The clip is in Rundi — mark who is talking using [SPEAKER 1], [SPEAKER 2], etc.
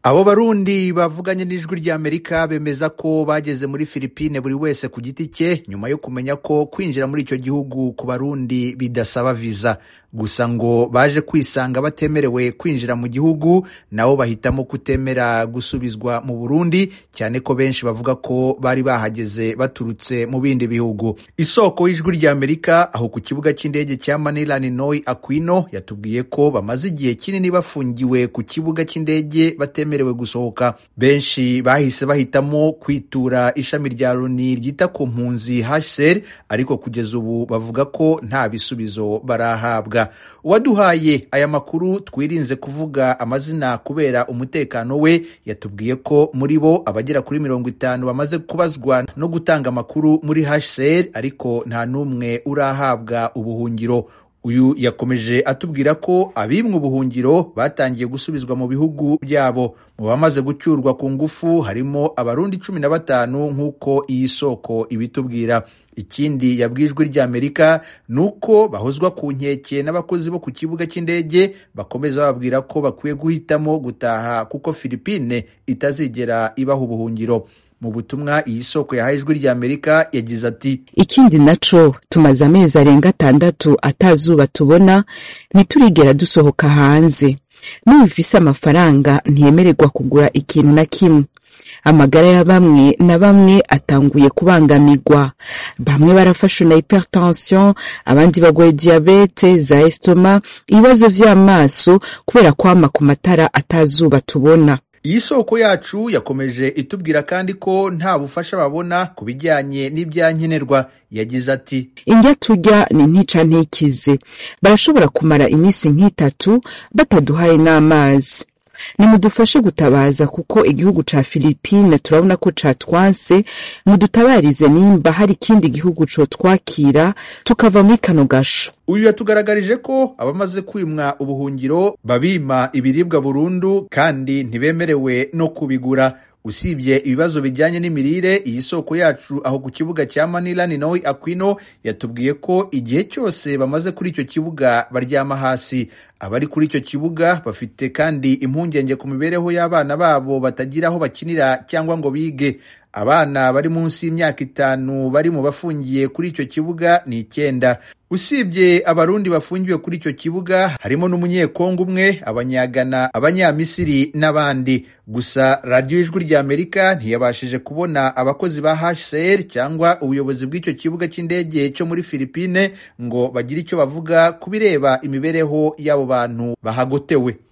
[SPEAKER 1] Abo barundi bavuganye n'ijwi ry'Amerika bemeza ko bageze muri Philippines buri wese ku giti cye nyuma yo kumenya ko kwinjira muri icyo gihugu ku barundi bidasaba visa. Gusa ngo baje kwisanga batemerewe kwinjira mu gihugu, nabo bahitamo kutemera gusubizwa mu Burundi, cyane ko benshi bavuga ko bari bahageze baturutse mu bindi bihugu. Isoko y'ijwi ry'Amerika aho ku kibuga cy'indege cya Manila Ninoy Aquino yatubwiye ko bamaze igihe kinini bafungiwe ku kibuga cy'indege batemerewe gusohoka. Benshi bahise bahitamo kwitura ishami rya Loni ryita ku mpunzi HCR, ariko kugeza ubu bavuga ko nta bisubizo barahabwa. Uwaduhaye aya makuru twirinze kuvuga amazina kubera umutekano we, yatubwiye ko muri bo abagera kuri 50 bamaze kubazwa no gutanga amakuru muri HCR, ariko nta n'umwe urahabwa ubuhungiro. Uyu yakomeje atubwira ko abimwe ubuhungiro batangiye gusubizwa mu bihugu byabo. Mu bamaze gucyurwa ku ngufu harimo abarundi 15 nk'uko iyi soko ibitubwira. Ikindi yabwijwe ry'Amerika nuko bahozwa ku nkeke n'abakozi bo ku kibuga cy'indege, bakomeza babwira ko bakwiye guhitamo gutaha kuko Philippines itazigera ibaha ubuhungiro. Mu butumwa iyi soko yahaye ijwi ry'Amerika yagize ati:
[SPEAKER 2] ikindi naco tumaze amezi arenga 6 atazuba tubona, ntiturigera dusohoka hanze. N'ubifise amafaranga ntiyemererwa kugura ikintu na kimwe. Amagara ya bamwe na bamwe atanguye kubangamirwa. Bamwe barafashwe na hypertension, abandi bagwaye diabete, za estoma, ibibazo vy'amaso kubera kwama ku matara atazuba tubona.
[SPEAKER 1] Iyi soko yacu yakomeje itubwira kandi ko nta bufasha babona ku bijyanye n'ibyankenerwa. Yagize ati:
[SPEAKER 2] indya turya ni ntica ntikize. Barashobora kumara iminsi nk'itatu bataduhaye n'amazi. Nimudufashe gutabaza kuko igihugu ca Philippines turabona ko catwanse, mudutabarize nimba hari ikindi gihugu co twakira tukava muri kano gasho.
[SPEAKER 1] Uyu yatugaragarije ko abamaze kwimwa ubuhungiro babima ibiribwa burundu kandi ntibemerewe no kubigura. Usibye ibibazo bijyanye n'imirire, iyi soko yacu aho ku kibuga cya Manila Ninoy Aquino yatubwiye ko igihe cyose bamaze kuri icyo kibuga baryama hasi. Abari kuri icyo kibuga bafite kandi impungenge ku mibereho y'abana babo batagira aho bakinira cyangwa ngo bige. Abana bari munsi y'imyaka 5 bari mu bafungiye kuri icyo kibuga ni 9. Usibye abarundi bafungiwe kuri icyo kibuga harimo n'umunyekongo umwe, abanyagana, abanyamisiri n'abandi. Gusa radio ijwi ry'Amerika ntiyabashije kubona abakozi ba HCR cyangwa ubuyobozi bw'icyo kibuga cy'indege cyo muri Philippines ngo bagire icyo bavuga kubireba imibereho y'abo bantu bahagotewe.